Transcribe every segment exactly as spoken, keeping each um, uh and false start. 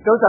早晨，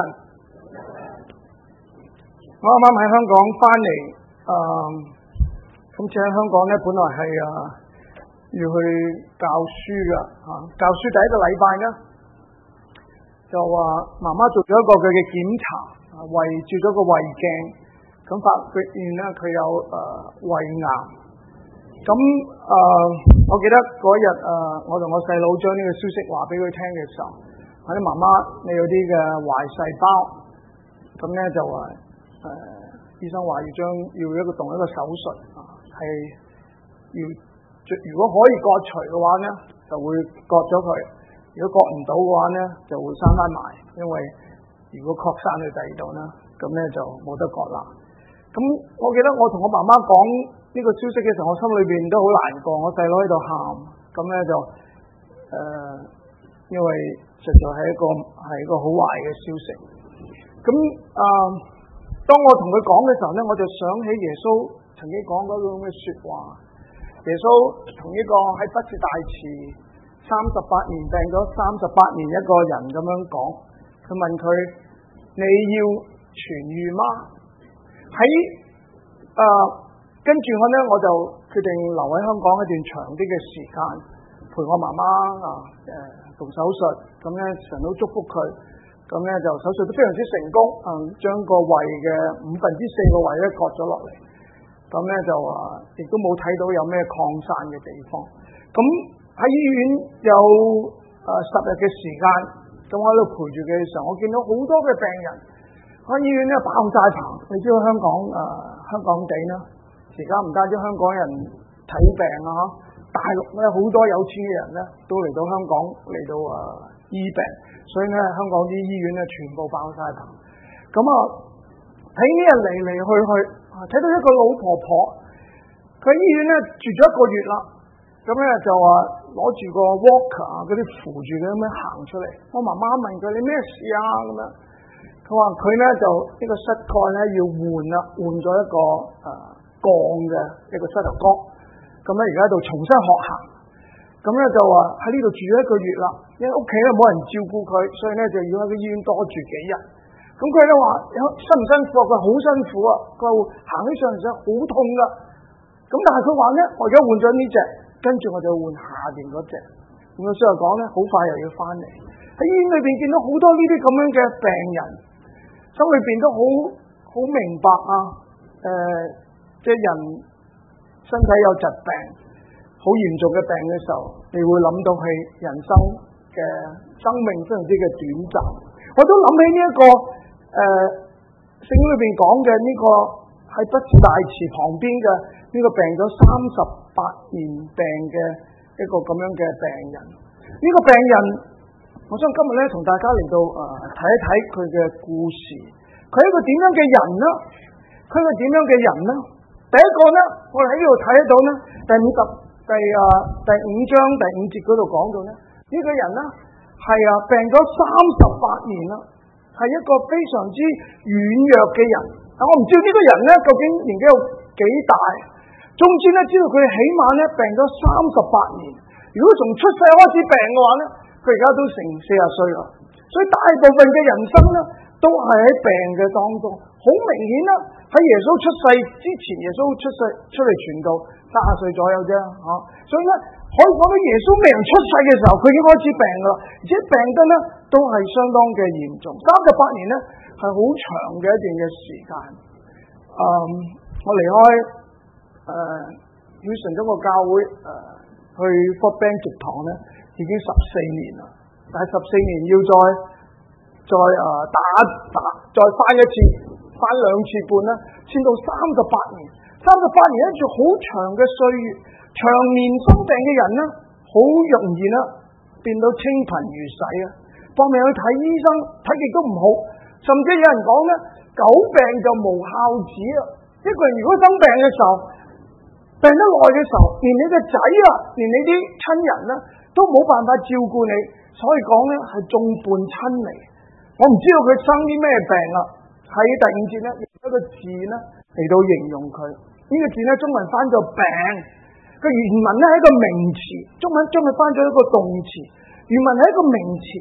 我啱啱喺香港翻嚟，誒、呃，今次喺香港咧，本來係啊要去教書噶嚇、啊，教書第一個禮拜咧，就話媽媽做咗一個佢嘅檢查，胃照咗個胃鏡，咁發現咧佢有誒、呃、胃癌，咁誒、呃、我記得嗰日誒我同我細佬將呢個消息話俾佢聽嘅時候。我啲媽媽，你有啲嘅壞細胞，咁咧就話誒、呃，醫生話要將要一個動一個手術啊，係要如果可以割除嘅話咧，就會割咗佢；如果割唔到嘅話咧，就會生翻埋。因為如果擴散去第二度咧，咁咧就冇得割啦。咁我記得我同我媽媽講呢個消息嘅時候，我心裏邊都好難過，我細佬喺度喊，咁咧就誒、呃，因為。實在係一個係一個好壞嘅消息。咁啊、呃，當我同佢講嘅時候咧，我就想起耶穌曾經講嗰種嘅說話。耶穌同呢個喺畢士大池三十八年病咗三十八年一個人咁樣講，佢問佢：你要痊愈嗎？喺啊、呃，跟住我咧，我就決定留喺香港一段長啲嘅時間，陪我媽媽啊，誒、呃。做手術，咁咧神都祝福佢，咁咧就手術都非常之成功，嗯，將個胃嘅五分之四個胃咧割咗落嚟，咁咧就啊，亦都冇睇到有咩擴散嘅地方。咁喺醫院有誒十日嘅時間，咁我喺度陪住佢嘅時候，我見到好多嘅病人喺醫院咧爆晒棚。你知道香港誒、呃、香港地啦，而家唔單止香港人睇病啊。大陸咧好多有錢嘅人咧都嚟到香港嚟到啊醫病，所以咧香港啲醫院咧全部爆晒棚。咁啊睇呢日嚟嚟去去，睇到一個老婆婆，佢喺醫院咧住咗一個月啦。咁咧就話攞住個 walker 啊，嗰啲扶住佢咁樣行出嚟。我媽媽問佢：你咩事啊？咁樣，佢話佢咧就呢個膝蓋咧要換啦，換咗一個誒鋼嘅一個膝頭哥。咁咧而家喺度重新學行，咁咧就話喺呢度住咗一個月啦，因為屋企咧冇人照顧佢，所以咧就要喺個醫院多住幾日。咁佢咧話辛唔辛苦啊？佢話好辛苦啊，佢話行起上嚟真係好痛噶。咁但係佢話咧，我而家換咗呢隻，跟住我就換下邊嗰隻。咁所以講咧，好快又要翻嚟。喺醫院裏邊見到好多呢啲咁樣嘅病人，心裏邊都好好明白啊。誒、呃，即係人。身體有疾病，好嚴重嘅病嘅時候，你會諗到係人生嘅生命非常之嘅短暫。我都諗起呢、這、一個誒聖經裏邊講嘅呢個喺畢士大池旁邊嘅呢個病咗三十八年病嘅一個咁樣嘅病人。呢、這個病人，我想今日咧同大家嚟到誒睇、呃、一睇佢嘅故事。佢係一個點樣嘅人呢？佢係點樣嘅人呢？第一個咧，我哋喺呢度睇得到咧，第五十第啊第五章第五節嗰度講到咧，呢、這個人咧係啊病咗三十八年啦，係一個非常之軟弱嘅人。啊，我唔知道呢個人咧究竟年紀有幾大，總之咧知道佢起碼咧病咗三十八年。如果從出世開始病嘅話咧，佢而家都成四十歲啦。所以大部分嘅人生咧都係喺病嘅當中，好明顯啦。喺耶穌出世之前，耶穌出世出嚟傳道三十歲左右啫，吓、啊，所以咧可以講到耶穌未人出世嘅時候，佢已經開始病噶啦，而且病得咧都係相當嘅嚴重。三十八年咧係好長嘅一段嘅時間。嗯，我離開誒要神中國教會誒、呃、去 Fort Bend 植堂咧，已經十四年啦。但係十四年要再再誒、呃、打打再翻一次。翻兩次半啦，先到三十八年。三十八年一段好長嘅歲月，長年生病嘅人呢，好容易啦，變到清貧如洗啊！搏命去睇醫生，睇極都唔好，甚至有人講咧，久病就無孝子啊！一個人如果生病嘅時候，病得耐嘅時候，連你嘅仔啊，連你啲親人咧，都冇辦法照顧你，所以講咧係眾叛親離。我唔知道佢生啲咩病啊！喺第五節咧，用一個字咧嚟到形容佢。呢、這個字咧，中文翻咗病，個原文咧係一個名詞，中文將佢翻咗一個動詞。原文係一個名詞，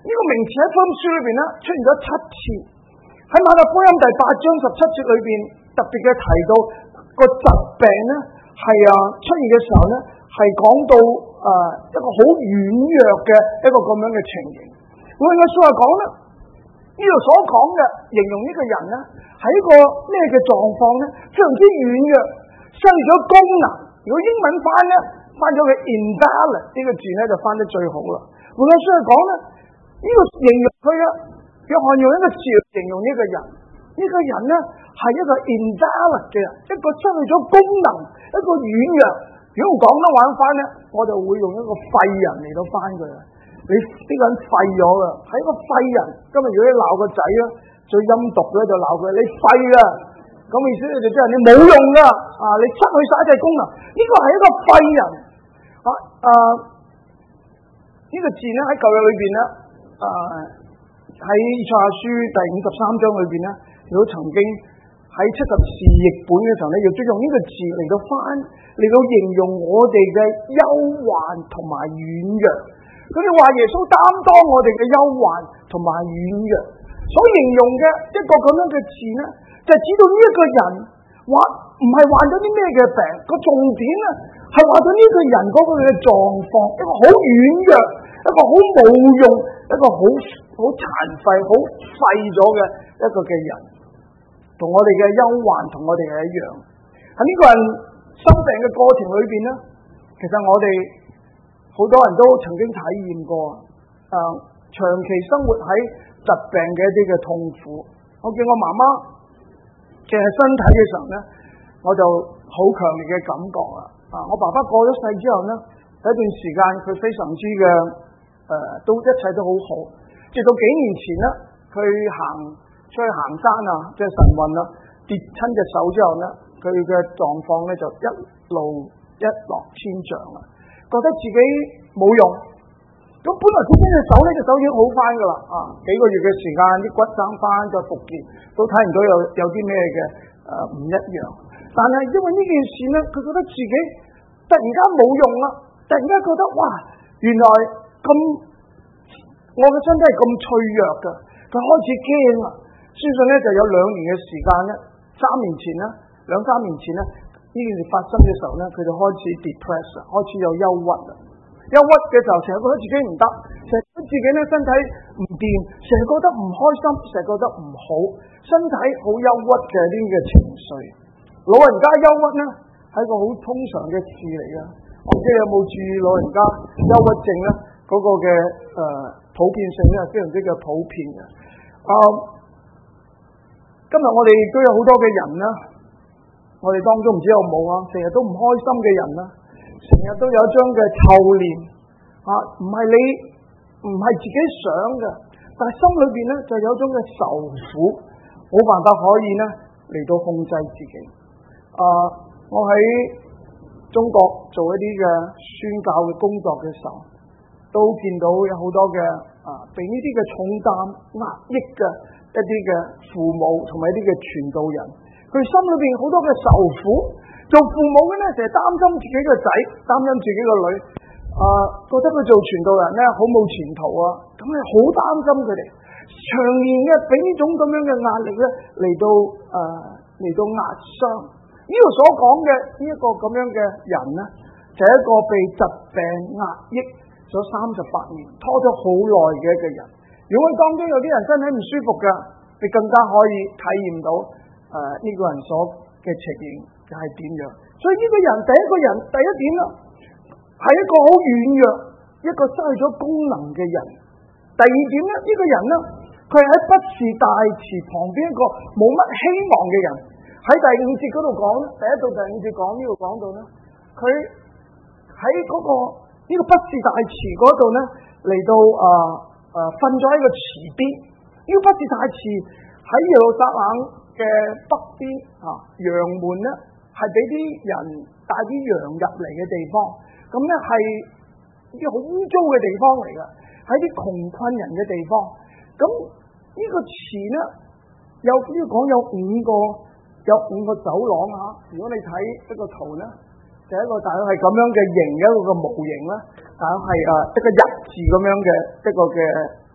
呢個名詞喺福音書裏邊咧出現咗七次，喺馬太福音第八章十七節裏邊特別嘅提到個疾病咧係啊出現嘅時候咧係講到誒、呃、一個好軟弱嘅一個咁樣嘅情形。換句說話講咧，呢度所講嘅形容呢個人咧係一個咩嘅狀況咧？非常之軟弱，失去咗功能。如果英文翻咧翻咗個 invalid 呢個字咧就翻得最好啦。換句說話講咧。呢、這個形容佢啊，約翰用一個字形容呢個人，呢、這個人咧係一個 invalid 嘅人，一個失去咗功能，一個軟弱。如果講得玩翻咧，我就會用一個廢人嚟到翻佢啊！你呢、這個人廢咗噶，係一個廢人。今日如果你鬧個仔啊，最陰毒咧就鬧佢，你廢啊！咁意思就即係你冇用噶啊！你失去晒一切功能，呢、這個係一個廢人啊啊！呢、這個字咧喺舊約裏邊咧。誒喺以賽亞書第五十三章裏邊咧，如果曾經喺七十士譯本嘅時候咧，亦都用呢個字嚟到翻嚟到形容我哋嘅憂患同埋軟弱。佢哋話耶穌擔當我哋嘅憂患同埋軟弱，所形容嘅一個咁樣嘅字咧，就係指到呢一個人話唔係患咗啲咩嘅病，個重點啊係話到呢個人嗰個嘅狀況，一個好軟弱，一個好冇用。一個好好殘廢、好廢咗嘅一個嘅人，同我哋嘅憂患同我哋係一樣。喺呢個人生病嘅過程裏邊咧，其實我哋好多人都曾經體驗過誒、呃、長期生活喺疾病嘅一啲嘅痛苦。我見我媽媽嘅身體嘅時候咧，我就好強烈嘅感覺啊！啊，我爸爸過咗世之後咧，有一段時間佢非常之嘅。誒、呃，都一切都好好，直到幾年前咧，佢行出去行山啊，即係晨運啦，跌親隻手之後咧，佢嘅狀況咧就一路一落千丈啦，覺得自己冇用。咁本來佢呢隻手呢隻手已經好翻噶啦，啊，幾個月嘅時間啲骨生翻再復健，都睇唔到有有啲咩嘅誒唔一樣。但係因為呢件事咧，佢覺得自己突然間冇用啦，突然間覺得哇，原來。咁我嘅身體係咁脆弱嘅，佢開始驚啦。相信咧就有兩年嘅時間咧，三年前啦，兩三年前咧，呢件事發生嘅時候咧，佢就開始 depress 啦，開始有憂鬱啦。憂鬱嘅時候，成日覺得自己唔得，成日覺得自己咧身體唔掂，成日覺得唔開心，成日覺得唔好，身體好憂鬱嘅呢啲嘅情緒。老人家憂鬱咧係一個好通常嘅事嚟嘅。我唔知你有冇注意老人家憂鬱症咧？嗰個嘅誒、呃、普遍性咧，非常之嘅普遍嘅。啊、呃，今日我哋都有好多嘅人啦，我哋當中唔知有冇啊，成日都唔開心嘅人啦，成日都有一張嘅臭臉啊，唔係你唔係自己想嘅，但係心裏邊咧就有一種嘅愁苦，冇辦法可以咧嚟到控制自己。啊、呃，我喺中國做一啲嘅宣教嘅工作嘅時候，都見到有好多嘅啊，被呢啲嘅重擔壓抑嘅一啲嘅父母同埋一啲嘅傳道人，佢心裏邊好多嘅愁苦。做父母嘅咧，成日擔心自己個仔，擔心自己個女，啊，覺得佢做傳道人咧好冇前途啊，咁你好擔心佢哋，長年嘅俾呢種咁樣嘅壓力咧嚟到誒嚟到壓傷。呢度所講嘅呢一個咁樣嘅人咧，就係一個被疾病壓抑咗三十八年，拖咗好耐嘅一個人。如果當中有啲人身體唔舒服嘅，你更加可以體驗到誒呢、呃這個人所嘅情形係點樣。所以呢個人第一個人第一點啦，係一個好軟弱、一個失去咗功能嘅人。第二點咧，呢、這個人咧，佢係喺畢士大池旁邊一個冇乜希望嘅人。喺第五節嗰度講，第一到第五節講呢度講到咧，佢喺嗰個。呢個畢士大池嗰度咧，嚟到啊啊瞓咗喺個池邊。呢個畢士大池喺耶路撒冷嘅北邊啊，羊門咧係俾啲人帶啲羊入嚟嘅地方。咁咧係啲好污糟嘅地方嚟㗎，喺啲窮困人嘅地方。咁呢個池咧有呢個講有五個有五個走廊啊。如果你睇一個圖咧。就一個大概係咁樣嘅形，一個嘅模型啦，大概係誒一個日字咁樣嘅一個嘅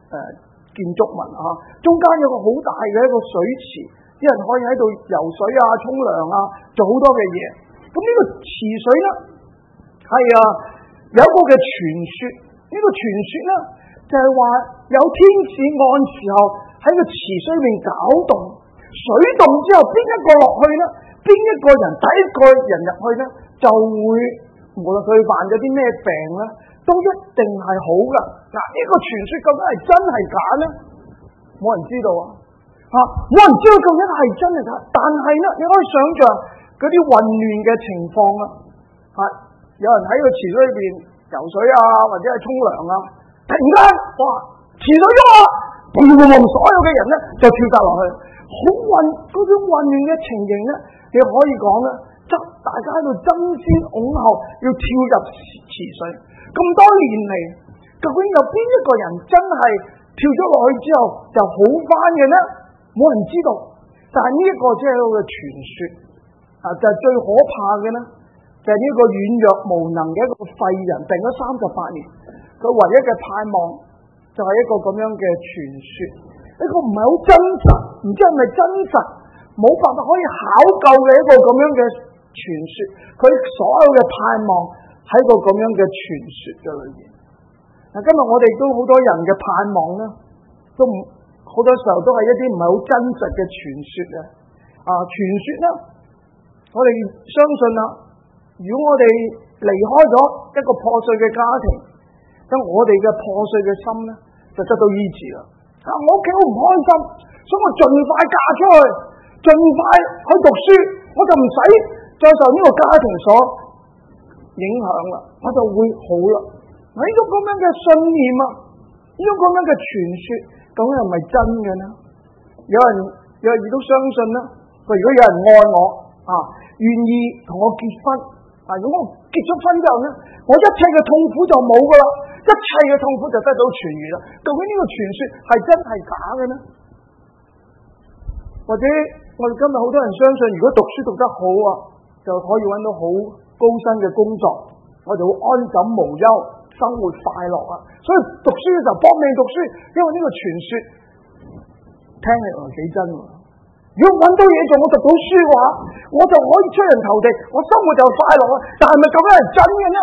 建築物啊，中間有個好大嘅一個水池，啲人可以喺度游水啊、沖涼啊，做好多嘅嘢。咁呢個池水咧係啊有一個嘅傳說，呢、這個傳說咧就係、是、話有天使按時候喺個池水裏面攪動，水動之後邊一個落去咧，邊一個人第一個人入去咧就會無論佢患咗啲咩病咧，都一定係好噶。嗱，呢個傳說究竟係真係假咧？冇人知道啊！吓，冇人知道究竟係真係假。但係咧，你可以想象嗰啲混亂嘅情況啊！吓，有人喺個池水裏邊游水啊，或者係沖涼啊，突然間哇，池水喐啊，嘣嘣嘣，所有嘅人咧就跳晒落去，好混嗰種混亂嘅情形咧，你可以講咧，即大家喺度爭先恐後要跳入池水。咁多年嚟，究竟有邊一個人真係跳咗落去之後就好翻嘅呢？冇人知道。但係呢一個只係一個傳說啊，就係、是、最可怕嘅呢，就係、是、呢個軟弱無能嘅一個廢人，病咗三十八年，佢唯一嘅盼望就係一個咁樣嘅傳說，一個唔係好真實，唔知係咪真實，冇辦法可以考究嘅一個咁樣嘅傳說，佢所有嘅盼望喺個咁樣嘅傳說嘅裏邊。嗱，今日我哋都好多人嘅盼望咧，都唔好多時候都係一啲唔係好真實嘅傳說啊！啊，傳說咧，我哋相信啦，如果我哋離開咗一個破碎嘅家庭，咁我哋嘅破碎嘅心咧就得到醫治啦。啊，我屋企好唔開心，所以我盡快嫁出去，盡快去讀書，我就唔使再受呢個家庭所影響啦，我就會好啦。呢種咁樣嘅信念啊，呢種咁樣嘅傳說，究竟係咪真嘅呢？有人有人亦都相信啦。佢如果有人愛我啊，願意同我結婚啊，如果我結咗婚之後呢，我一切嘅痛苦就冇噶啦，一切嘅痛苦就得到痊愈啦。究竟呢個傳說係真係假嘅呢？或者我哋今日好多人相信，如果讀書讀得好啊，就可以揾到好高薪嘅工作，我就會安枕無憂，生活快樂啊！所以讀書嘅時候搏命讀書，因為呢個傳說聽起來幾真喎。如果揾到嘢做，我讀到書嘅話，我就可以出人頭地，我生活就快樂啊！但係咪究竟係真嘅呢？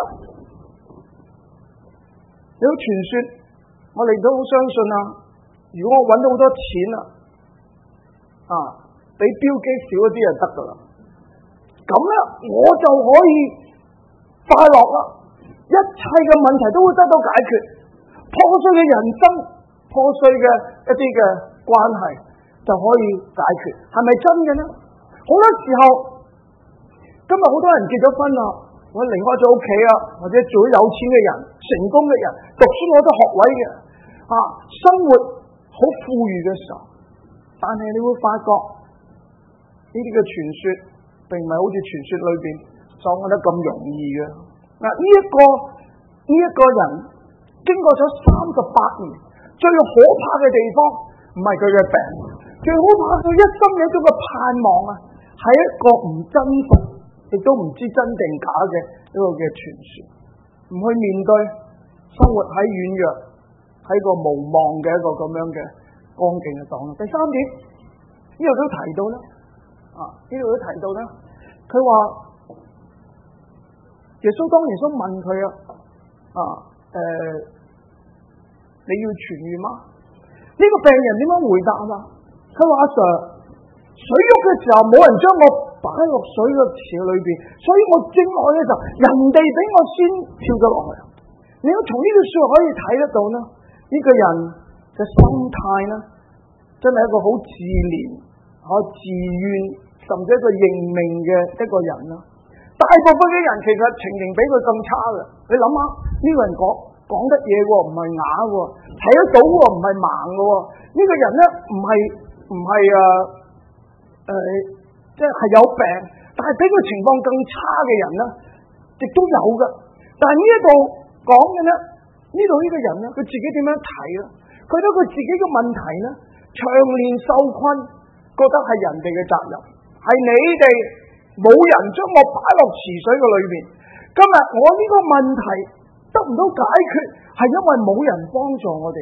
有傳說，我哋都好相信啊！如果我揾到好多錢啊，啊，比標機少一啲就得噶啦，咁咧我就可以快樂啦。一切嘅問題都會得到解決，破碎嘅人生、破碎嘅一啲嘅關係就可以解決，係咪真嘅呢？好多時候，今日好多人結咗婚啦，我離開咗屋企啊，或者做咗有錢嘅人、成功嘅人、讀書攞咗學位嘅，啊，生活好富裕嘅時候，但係你會發覺呢啲嘅傳說，並唔係好似傳說裏邊所講得咁容易嘅。嗱，呢一個呢一個人經過咗三十八年，最可怕嘅地方唔係佢嘅病，最可怕佢一生有一種嘅盼望啊，係一個唔真實，亦都唔知真定假嘅一個嘅傳說，唔去面對生活喺軟弱，喺個無望嘅一個咁樣嘅光景嘅當中。第三點，呢度都提到啦，啊，呢度都提到啦，佢話。耶穌當耶穌問佢啊，啊，誒、呃，你要痊愈嗎？呢、這個病人點樣回答啊？佢話阿 Sir，水喐嘅時候冇人將我擺落水嘅池裏邊，所以我蒸落去嘅時候，人哋俾我先跳咗落去。你要從呢句說話可以睇得到呢，呢、這個人嘅心態呢，真係一個好自憐、可自怨，甚至一個認命嘅一個人啦。大部分嘅人其實情形比佢更差嘅，你諗下呢個人講講得嘢喎，唔係啞喎，睇得到喎，唔係盲嘅喎。呢個人咧唔係唔係啊誒，即係有病，但係比佢情況更差嘅人咧，亦都有嘅。但係呢一度講嘅咧，呢度呢個人咧，佢自己點樣睇咧？佢覺得佢自己嘅問題咧，長年受困，覺得係人哋嘅責任，係你哋。冇人將我擺落池水嘅裏邊，今日我呢個問題得唔到解決，係因為冇人幫助我哋，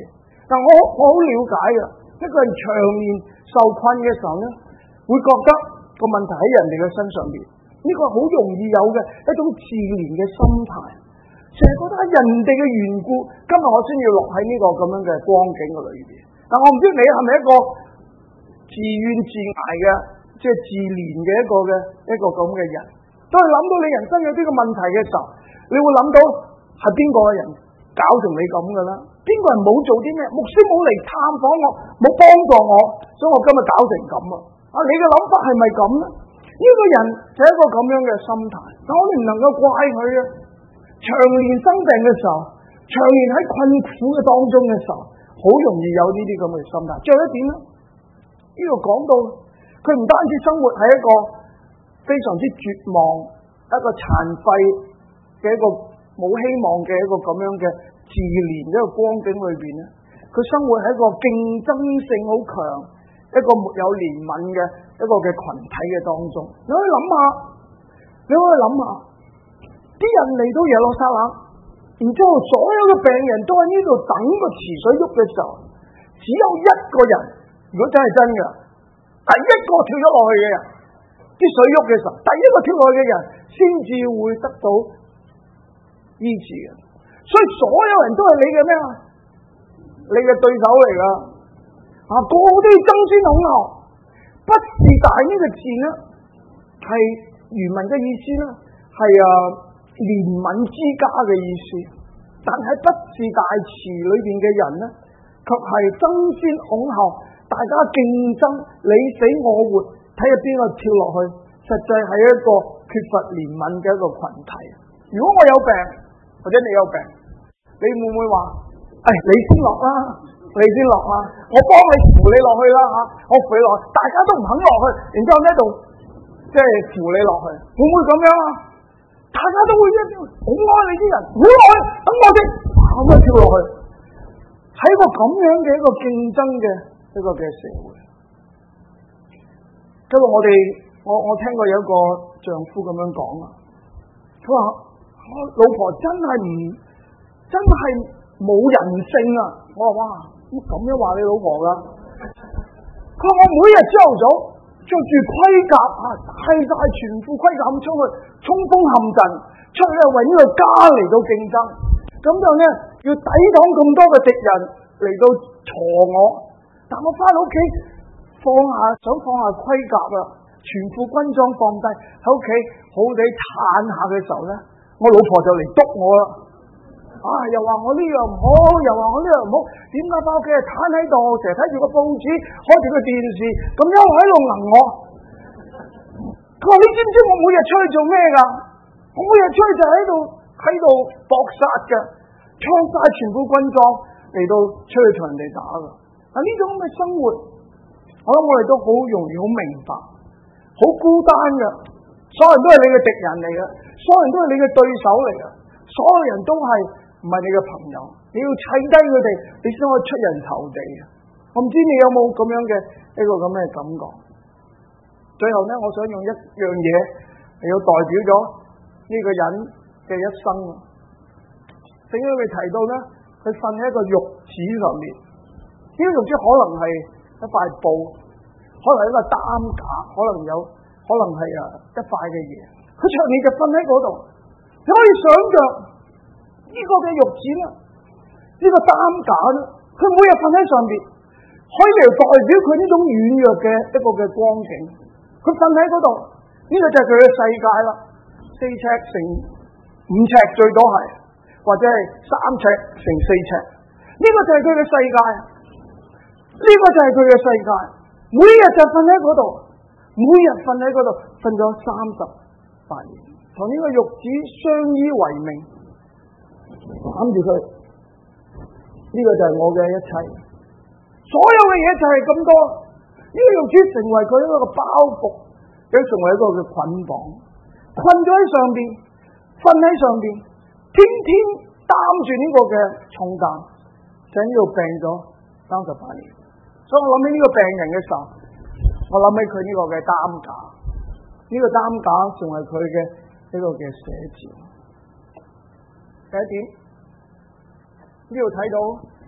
但我我好了解嘅，一個人長年受困嘅時候咧，會覺得個問題喺人哋嘅身上邊，呢個好容易有嘅一種自憐嘅心態，成日覺得喺人哋嘅緣故，今日我先要落喺呢個咁樣嘅光景嘅裏邊。但我唔知你係咪一個自怨自艾嘅，即係自憐嘅一個嘅一個咁嘅人。當你諗到你人生有啲個問題嘅時候，你會諗到係邊個嘅人搞成你咁嘅啦？邊個人冇做啲咩？牧師冇嚟探訪我，冇幫助我，所以我今日搞成咁啊！啊，你嘅諗法係咪咁咧？呢個人就係一個咁樣嘅心態，但我哋唔能夠怪佢啊！長年生病嘅時候，長年喺困苦嘅當中嘅時候，好容易有呢啲咁嘅心態。最後一點咧，呢度講到佢唔單止生活喺一個非常之絕望、一個殘廢嘅一個冇希望嘅一個咁樣嘅自憐一個光景裏邊咧，佢生活喺一個競爭性好強、一個沒有憐憫嘅一個嘅群體嘅當中。你可以諗下，你可以諗下，啲人嚟到耶路撒冷，然之後所有嘅病人都喺呢度等個池水喐嘅時候，只有一個人，如果真係真嘅，第一個跳咗落去嘅人，啲水喐嘅時候，第一個跳落去嘅人先至會得到醫治嘅。所以所有人都係你嘅咩啊？你嘅對手嚟噶，啊，個個都要爭先恐後。不是大呢個字呢，係原文嘅意思呢，係啊憐憫之家嘅意思。但係不是大池裏邊嘅人呢，卻係爭先恐後，大家競爭你死我活，睇下邊個跳落去。實際係一個缺乏憐憫嘅一個群體。如果我有病，或者你有病，你會唔會話，誒、哎，你先落啦，你先落啦，我幫你扶你落去啦吓，我扶你落去，大家都唔肯落去，然之後呢度即係扶你落去，會唔會咁樣啊？大家都會一好愛你啲人，唔好落去，等我哋咁樣跳落去，喺一個咁樣嘅一個競爭嘅一個嘅社會。今日我哋我我聽過有一個丈夫咁樣講啊，佢話我老婆真係唔真係冇人性啊！我話哇，咁樣話你老婆噶？佢話我每日朝頭早着住盔甲啊，帶晒全副盔甲咁出去衝鋒陷陣，出去為呢個家嚟到競爭，咁就咧要抵擋咁多嘅敵人嚟到鋤我，但我翻到屋企放下想放下盔甲啊，全副軍裝放低喺屋企好地嘆下嘅時候咧，我老婆就嚟督我啦。啊！又話我呢樣唔好，又話我呢樣唔好，點解翻屋企係攤喺度，成日睇住個報紙，開住個電視，咁樣喺度能我？佢話你知唔知我每日出去做咩噶？我每日出去就喺度喺度搏殺嘅，穿晒全副軍裝嚟到出去同人哋打噶。啊！呢種咁嘅生活，我諗我哋都好容易好明白，好孤單噶，所有人都係你嘅敵人嚟嘅，所有人都係你嘅對手嚟嘅，所有人都係。唔係你嘅朋友，你要砌低佢哋，你先可以出人頭地啊！我唔知你有冇咁樣嘅一個咁嘅感覺。最後咧，我想用一樣嘢嚟到代表咗呢個人嘅一生啊。聖經裏提到咧，佢瞓喺一個褥子上面，呢個褥子可能係一塊布，可能係一個擔架，可能有，可能係啊一塊嘅嘢。佢長年就瞓喺嗰度，你可以想象。呢個嘅褥子啦，呢個擔架啦，佢每日瞓喺上邊，可以嚟代表佢呢種軟弱嘅一個嘅光景。佢瞓喺嗰度，呢個就係佢嘅世界啦。四尺乘五尺最多係，或者係三尺乘四尺，呢個就係佢嘅世界。呢個就係佢嘅世界。每日就瞓喺嗰度，每日瞓喺嗰度，瞓咗三十八年，同呢個褥子相依為命。攬住佢，呢個就係我嘅一切，所有嘅嘢就係咁多。呢個褥子成為佢一個包袱，亦成為一個嘅捆綁，困咗喺上邊，瞓喺上邊，天天擔住呢個嘅重擔，就喺呢度病咗三十八年。所以我諗起呢個病人嘅時候，我諗起佢呢個嘅擔架，呢個擔架成為佢嘅呢個嘅寫照。第一點，呢度睇到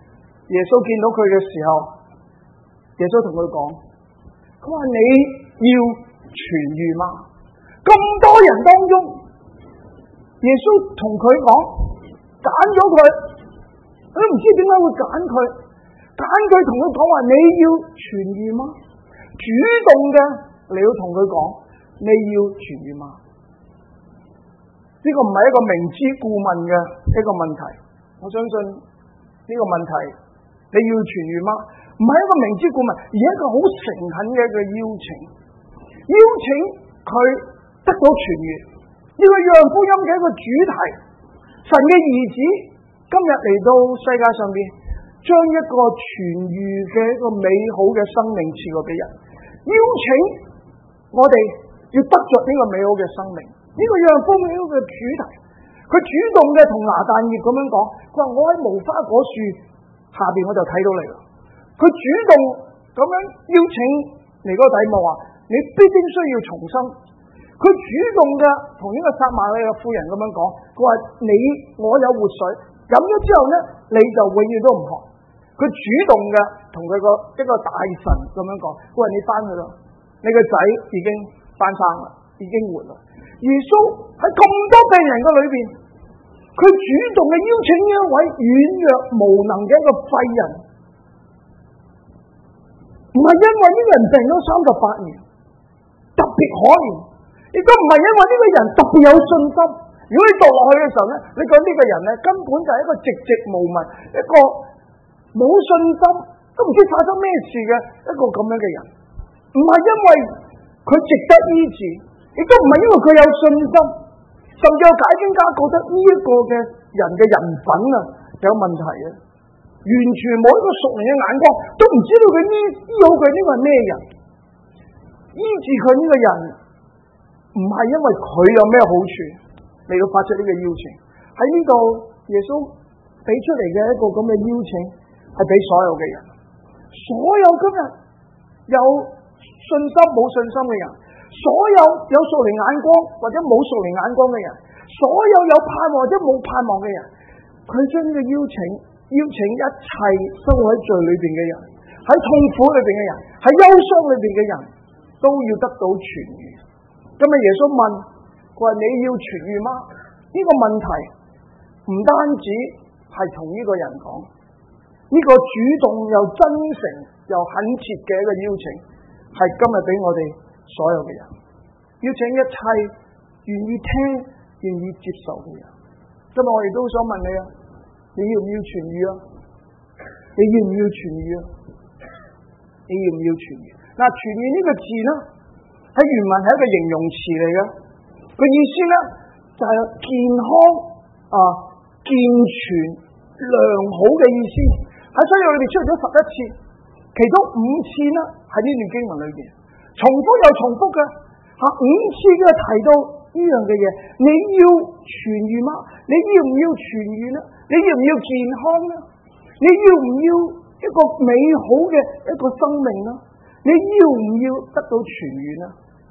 耶穌見到佢嘅時候，耶穌同佢講，佢話你要痊愈嗎？咁多人當中，耶穌同佢講，揀咗佢，佢都唔知點解會揀佢，揀佢同佢講話你要痊愈嗎？主動嘅你要同佢講你要痊愈嗎？呢個唔係一個明知故問嘅一個問題，我相信呢個問題你要痊愈嗎？唔係一個明知故問，而係一個好誠懇嘅一個邀請，邀請佢得到痊愈。呢個約翰福音嘅一個主題，神嘅兒子今日嚟到世界上邊，將一個痊愈嘅一個美好嘅生命賜過俾人，邀請我哋要得着呢個美好嘅生命。呢個約翰福音嘅主題，佢主動嘅同拿但業咁樣講，佢話我喺無花果樹下邊我就睇到你啦。佢主動咁樣邀請尼哥底母話，你必定需要重生。佢主動嘅同呢個撒瑪利亞婦人咁樣講，佢話你我有活水，飲咗之後咧，你就永遠都唔渴。佢主動嘅同佢個一個大臣咁樣講，佢話你翻去啦，你個仔已經翻生啦，已經活啦。耶穌喺咁多病人嘅裏邊，佢主動嘅邀請呢一位軟弱無能嘅一個廢人，唔係因為呢個人病咗三十八年特別可憐，亦都唔係因為呢個人特別有信心。如果你讀落去嘅時候咧，你講呢個人咧根本就係一個寂寂無聞，一個冇信心，都唔知發生咩事嘅一個咁樣嘅人。唔係因為佢值得醫治，亦都唔係因為佢有信心，甚至有解經家覺得呢一個嘅人嘅人品啊有問題啊，完全冇一個屬靈嘅眼光，都唔知道佢醫醫好佢呢個係咩人，醫治佢呢個人唔係因為佢有咩好處嚟到發出呢個邀請。喺呢度耶穌俾出嚟嘅一個咁嘅邀請，係俾所有嘅人，所有今日有信心冇信心嘅人，所有有屬靈眼光或者冇屬靈眼光嘅人，所有有盼望或者冇盼望嘅人，佢將呢個邀請邀請一切生活喺罪裏邊嘅人，喺痛苦裏邊嘅人，喺憂傷裏邊嘅人，都要得到痊愈。今日耶穌問佢話你要痊愈嗎？呢個問題唔單止係同呢個人講，呢個主動又真誠又懇切嘅一個邀請，係今日俾我哋所有嘅人，邀請一切願意聽願意接受嘅人。今日我哋都想問你啊，你要唔要痊愈啊？你要唔要痊愈啊？你要唔要痊愈？嗱，痊愈呢個字呢，喺原文係一個形容詞嚟嘅，個意思呢就係健康啊、健全、良好嘅意思。喺所以我哋出咗十一次，其中五次呢喺呢段經文裏邊，重複又重複嘅吓，五次嘅提到呢樣嘅嘢。你要痊愈嗎？你要唔要痊愈呢？你要唔要健康呢？你要唔要一個美好嘅一個生命呢？你要唔要得到痊愈呢？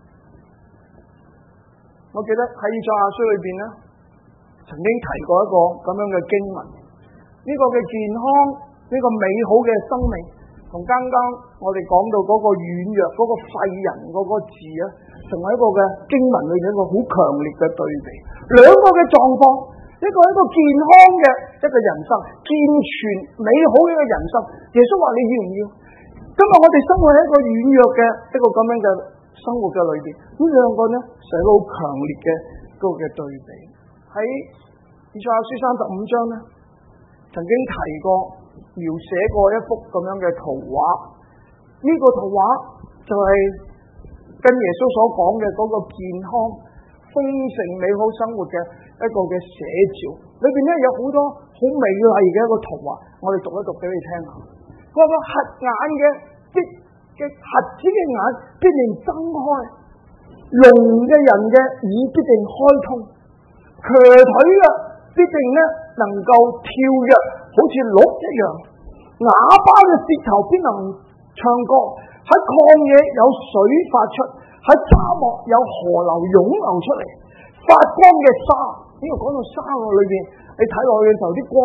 我記得喺以賽亞書裏邊呢，曾經提過一個咁樣嘅經文，呢個嘅健康，呢個美好嘅生命，同剛剛我哋講到嗰個軟弱、嗰個廢人嗰個字啊，成為一個嘅經文裏邊一個好強烈嘅對比。兩個嘅狀況，一個係一個健康嘅一個人生，健全美好嘅一個人生。耶穌話你要唔要？今日我哋生活喺一個軟弱嘅一個咁樣嘅生活嘅裏邊，呢兩個呢，成一個好強烈嘅嗰個嘅對比。喺以賽亞書三十五章呢，曾經提過描寫過一幅咁樣嘅圖畫。呢、這個圖畫就係跟耶穌所講嘅嗰個健康、豐盛、美好生活嘅一個嘅寫照。裏邊呢，有好多好美麗嘅一個圖畫，我哋讀一讀俾你聽下。嗰個瞎眼嘅即嘅瞎子嘅眼必定睜開，聾嘅人嘅耳必定開通，瘸腿嘅必定咧能夠跳躍，好似鹿一樣。啞巴嘅舌頭必能唱歌，喺曠野有水發出，喺沙漠有河流湧流出嚟。發光嘅沙，呢個講到沙漠裏邊，你睇落去嘅時候啲光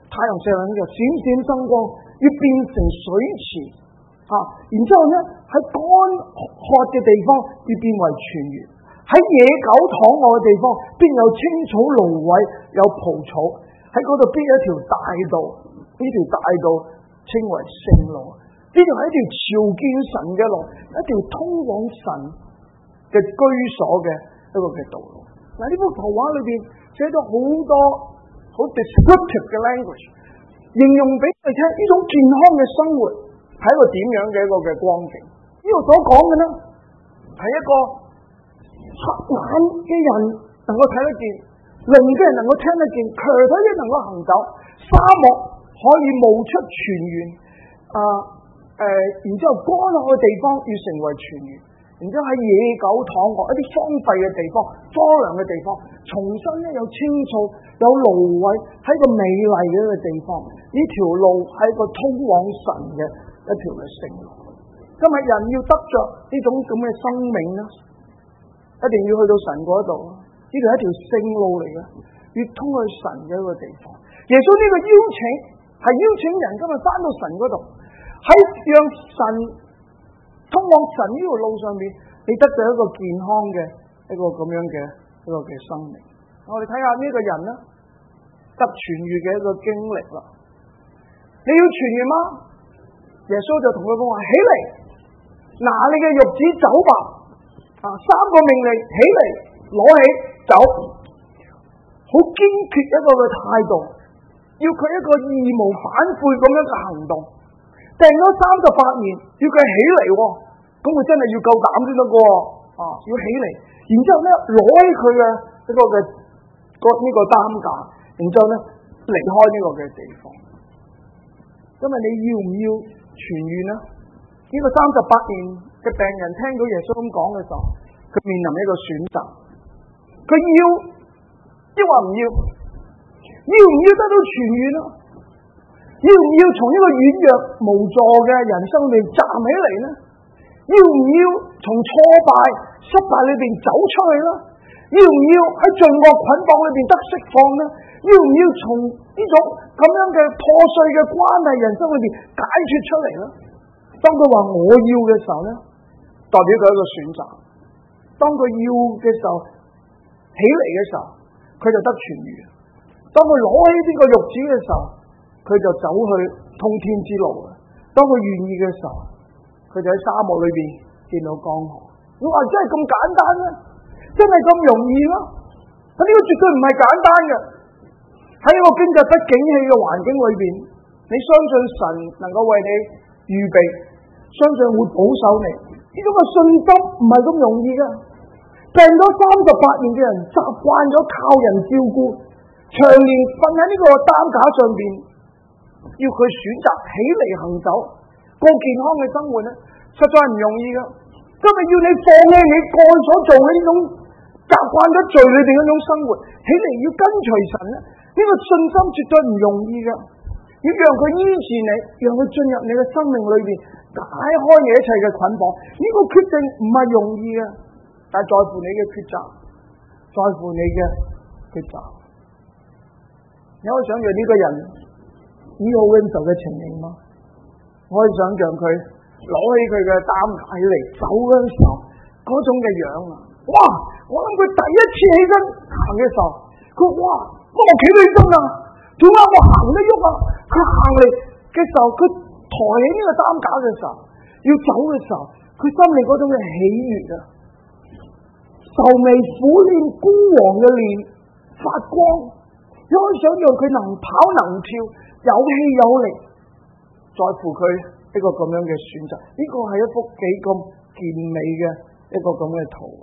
太陽射亮嘅閃閃生光，要變成水池啊！然之後咧喺乾涸嘅地方要變為泉源，喺野狗躺臥嘅地方邊有青草蘆葦有蒲草，喺嗰度邊有一條大道，呢條大道稱為聖路，呢條係一條朝見神嘅路，一條通往神嘅居所嘅一個嘅道路。嗱，呢幅圖畫裏邊寫咗好多好 descriptive 嘅 language， 形容俾我哋聽呢種健康嘅生活係一個點樣嘅一個嘅光景。呢度所講嘅呢係一個黑眼嘅人能夠睇得見，聾嘅人能夠聽得見，瘸腿嘅人能夠行走，沙漠可以冒出泉源，啊誒、呃，然之後乾旱嘅地方要成為泉源。然之後喺野狗躺臥一啲荒廢嘅地方、荒涼嘅地方，重新咧有青草、有蘆葦，喺個美麗嘅一個地方。呢條路係一個通往神嘅一條嘅聖路。今日人要得着呢種咁嘅生命咧，一定要去到神嗰度。呢條係一條聖路嚟嘅，要通去神嘅一個地方。耶穌呢個邀請係邀請人今日返到神嗰度，喺讓神。通往神呢條路上面，你得到一個健康嘅一個咁樣嘅一個嘅生命。我哋睇下呢個人咧，得痊愈嘅一個經歷啦。你要痊愈嗎？耶穌就同佢講話：起嚟，拿你嘅褥子走吧。啊，三個命令：起嚟，攞起，走。好堅決一個嘅態度，要佢一個義無反悔咁樣嘅行動。定咗三十八年，要佢起嚟，咁佢真係要夠膽先得嘅，啊，要起嚟，然之後咧攞起佢嘅一個嘅個呢個擔架，然之後咧離開呢個嘅地方。因為你要唔要痊愈呢？呢、這個三十八年嘅病人聽到耶穌咁講嘅時候，佢面臨一個選擇，佢要抑或唔要？要唔要得到痊愈呢？要唔要從一個軟弱無助嘅人生裏面站起嚟呢？要唔要從挫敗失敗裏邊走出去呢？要唔要喺罪惡捆綁裏邊得釋放呢？要唔要從呢種咁樣嘅破碎嘅關係人生裏邊解脫出嚟呢？當佢話我要嘅時候呢，代表佢一個選擇。當佢要嘅時候，起嚟嘅時候，佢就得痊愈。當佢攞起呢個褥子嘅時候，佢就走去通天之路啦。當佢願意嘅時候，佢就喺沙漠裏邊見到江河。我話真係咁簡單咩？真係咁容易咯？呢、這個絕對唔係簡單嘅。喺一個經濟不景氣嘅環境裏邊，你相信神能夠為你預備，相信會保守你，呢種嘅信心唔係咁容易嘅。病咗三十八年嘅人，習慣咗靠人照顧，長年瞓喺呢個擔架上邊。要佢選擇起嚟行走，過健康嘅生活咧，實在係唔容易噶。今日要你放棄你過去所做嘅呢種習慣咗罪裏邊嗰種生活，起嚟要跟隨神咧，呢個信心絕對唔容易噶。要讓佢醫治你，讓佢進入你嘅生命裏邊，解開你一切嘅捆綁，呢個決定唔係容易嘅，但係在乎你嘅抉擇，在乎你嘅抉擇。你可以想象呢個人醫好嘅時候嘅情形嗎？我可以想象佢攞起佢嘅擔架起嚟走嗰陣時候嗰種嘅樣啊！哇！我諗佢第一次起身行嘅時候，佢哇！我企起身啊！點解我行得喐啊？佢行嚟嘅時候，佢抬起呢個擔架嘅時候，要走嘅時候，佢心裏嗰種嘅喜悅啊，愁眉苦臉枯黃嘅臉發光。你可以想象佢能跑能跳，有氣有力，在乎佢一個咁樣嘅選擇。呢個係一幅幾咁健美嘅一個咁嘅圖畫。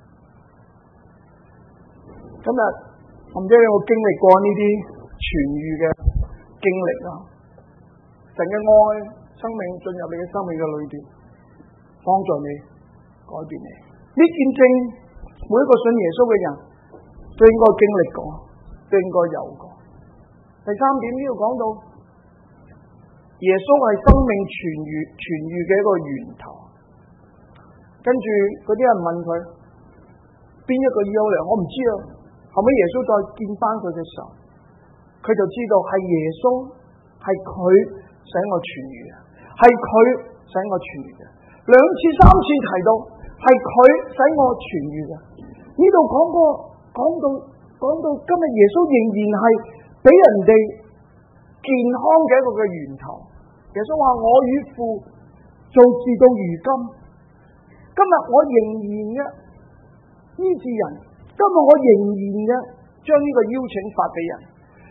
今日我唔知你有冇經歷過呢啲痊愈嘅經歷啊？神嘅愛生命進入你嘅生命嘅裏邊，幫助你改變你。呢見證每一個信耶穌嘅人都應該經歷過，都應該有過。第三點呢度講到，耶穌係生命痊愈痊愈嘅一個源頭。跟住嗰啲人問佢邊一個醫好良，我唔知啊。後尾耶穌再見翻佢嘅時候，佢佢就知道係耶穌，係佢使我痊愈嘅，係佢使我痊愈嘅。兩次三次提到係佢使我痊愈嘅。呢度講過講到講到今日耶穌仍然係俾人哋健康嘅一個嘅源頭。耶穌話：我與父做事到如今，今日我仍然嘅醫治人，今日我仍然嘅將呢個邀請發俾人。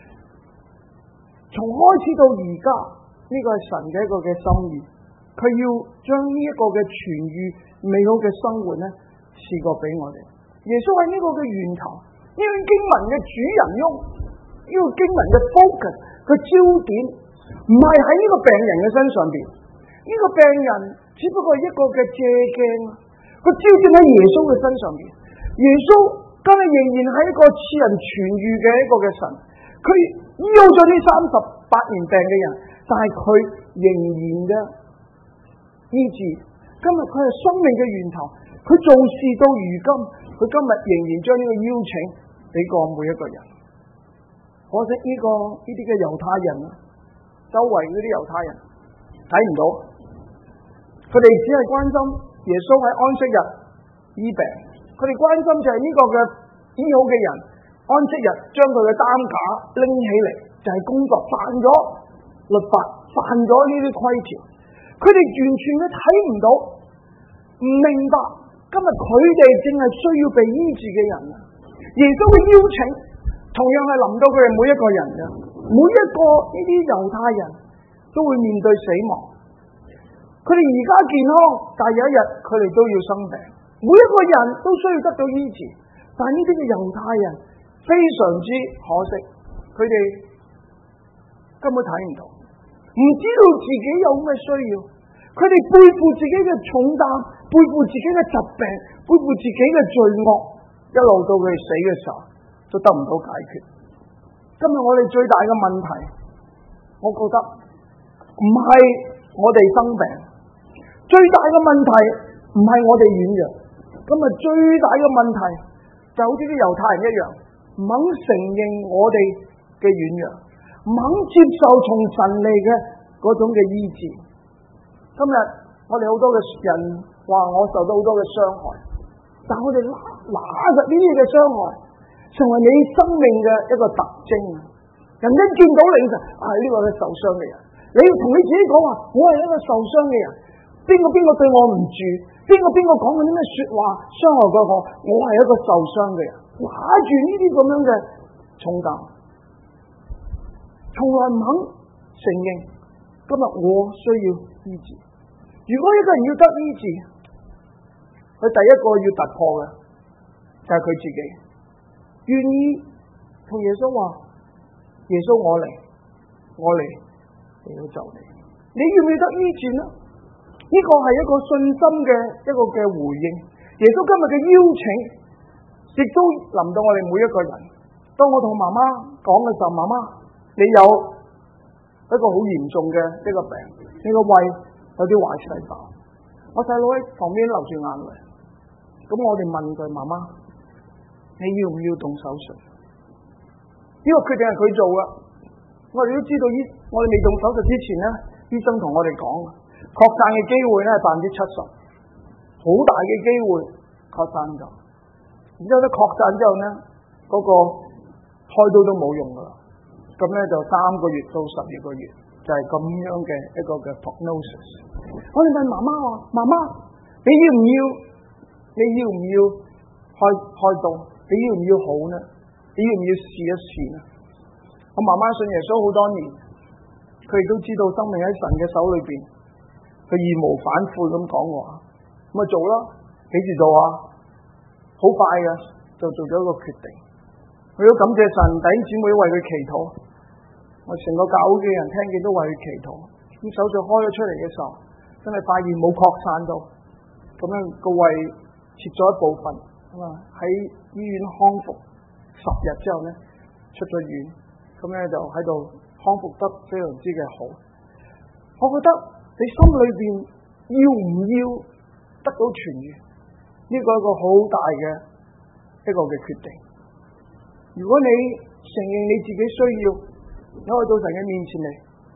從開始到而家，呢個係神嘅一個嘅心意，佢要將呢一個嘅痊愈美好嘅生活咧，試過俾我哋。耶穌係呢個嘅源頭，呢個經文嘅主人翁，呢個經文嘅 focus 嘅焦點，唔係喺呢個病人嘅身上邊，呢個病人只不過係一個嘅借鏡，個焦點喺耶穌嘅身上邊。耶穌今日仍然係一個賜人痊愈嘅一個嘅神，佢醫好咗呢三十八年病嘅人，但係佢仍然嘅醫治。今日佢係生命嘅源頭，佢做事到如今，佢今日仍然將呢個邀請俾過每一個人。可惜呢、這個呢啲嘅猶太人啊，周圍嗰啲猶太人睇唔到，佢哋只係關心耶穌喺安息日醫病，佢哋關心就係呢個嘅醫好嘅人安息日將佢嘅擔架拎起嚟，就係、是、工作犯咗律法，犯咗呢啲規條。佢哋完全嘅睇唔到，唔明白今日佢哋正係需要被醫治嘅人啊！耶穌嘅邀請同樣係臨到佢哋每一個人嘅，每一個呢啲猶太人都會面對死亡。佢哋而家健康，但係有一日佢哋都要生病。每一個人都需要得到醫治，但係呢啲嘅猶太人非常之可惜，佢哋根本睇唔到。唔知道自己有咩需要，佢哋背負自己嘅重擔，背負自己嘅疾病，背負自己嘅罪惡，一路到佢哋死嘅時候都得唔到解決。今日我哋最大嘅問題，我覺得唔係我哋生病，最大嘅問題唔係我哋軟弱，今日最大嘅問題就好似啲猶太人一樣，唔肯承認我哋嘅軟弱，唔肯接受從神嚟嘅嗰種嘅醫治。今日我哋好多嘅人話我受到好多嘅傷害，但我哋拿拿實呢啲嘅傷害成為你生命嘅一個特徵。人一見到你就係呢個係受傷嘅人，你要同你自己講話，我係一個受傷嘅人，邊個邊個對我唔住，邊個邊個講緊啲咩說話傷害過我，我係一個受傷嘅人，拿住呢啲咁樣嘅重擔，從來唔肯承認今日我需要醫治。如果一個人要得醫治，佢第一個要突破嘅就係佢自己願意同耶穌話：耶穌，我嚟，我嚟嚟到就你。你要唔要得醫治呢？呢個係一個信心嘅一個嘅回應。耶穌今日嘅邀請，亦都臨到我哋每一個人。當我同媽媽講嘅時候，媽媽，你有一個好嚴重嘅一個病，你個胃有啲壞細胞。我細佬喺旁邊流住眼淚，咁我哋問佢：媽媽，你要唔要動手術？呢個決定係佢做嘅。我哋都知道，醫我哋未動手術之前咧，醫生同我哋講，擴散嘅機會咧係百分之七十，好大嘅機會擴散咗。然之後咧擴散之後咧，嗰個開刀都冇用噶啦。咁咧就三個月到十二個月，就係咁樣嘅一個嘅 prognosis。我哋問媽媽話：媽媽，你要唔要？你要唔要開開刀？你要唔要好呢？你要唔要試一試呢？我媽媽信耶穌好多年，佢亦都知道生命喺神嘅手裏邊，佢義無反悔咁講話，咁咪做啦，幾時做啊？好快嘅就做咗一個決定。佢都感謝神，弟兄姊妹為佢祈禱。我成個教會嘅人聽見都為佢祈禱。咁手術開咗出嚟嘅時候，真係發現冇擴散到，咁樣個胃切咗一部分，咁啊喺醫院康復十日之後咧，出咗院，咁咧就喺度康復得非常之嘅好。我覺得你心裏邊要唔要得到痊愈，呢個係一個好大嘅一個嘅決定。如果你承認你自己需要， 你可以到神嘅面前嚟，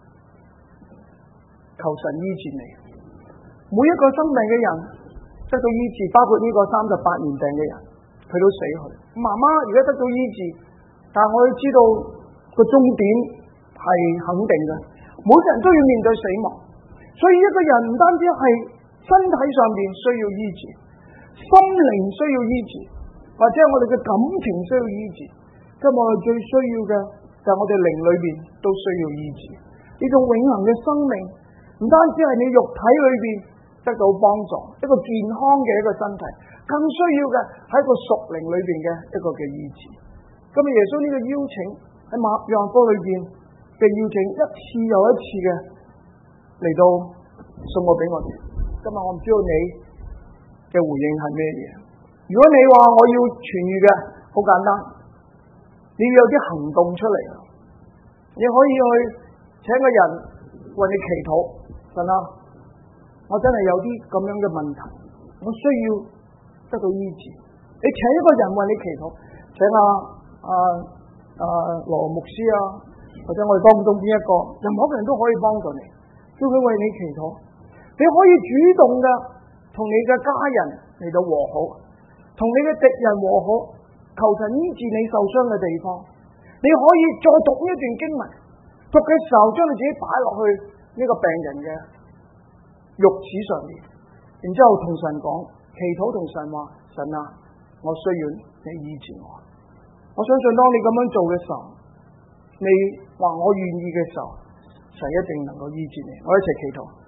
求神醫治你。每一個生病嘅人得到醫治，包括呢個三十八年病嘅人，佢都死去。媽媽而家得到醫治，但係我哋知道個終點係肯定嘅，每個人都要面對死亡。所以一個人唔單止係身體上面需要醫治，心靈需要醫治，或者我哋嘅感情需要醫治。今日我哋最需要嘅就係我哋靈裏面都需要醫治。呢種永恆嘅生命唔單止係你肉體裏邊得到幫助，一個健康嘅一個身體，更需要嘅係一個屬靈裏邊嘅一個嘅醫治。今日耶穌呢個邀請喺馬約翰福音裏邊嘅邀請，一次又一次嘅嚟到送我俾我哋。今日我唔知道你嘅回應係咩嘢。如果你話我要痊愈嘅，好簡單，你要有啲行動出嚟。你可以去請個人為你祈禱，神啊，我真係有啲咁樣嘅問題，我需要得到醫治。你請一個人為你祈禱，請啊啊啊羅牧師啊，或者我哋當中邊一個，任何一個人都可以幫助你，叫佢為你祈禱。你可以主動嘅同你嘅家人嚟到和好，同你嘅敵人和好，求神醫治你受傷嘅地方。你可以再讀呢一段經文，讀嘅時候將你自己擺落去呢個病人嘅褥子上面，然之後同神講，祈禱同神話，神啊，我需要你醫治我。我相信當你咁樣做嘅時候，你話我願意嘅時候，神一定能夠醫治你。我一齊祈禱。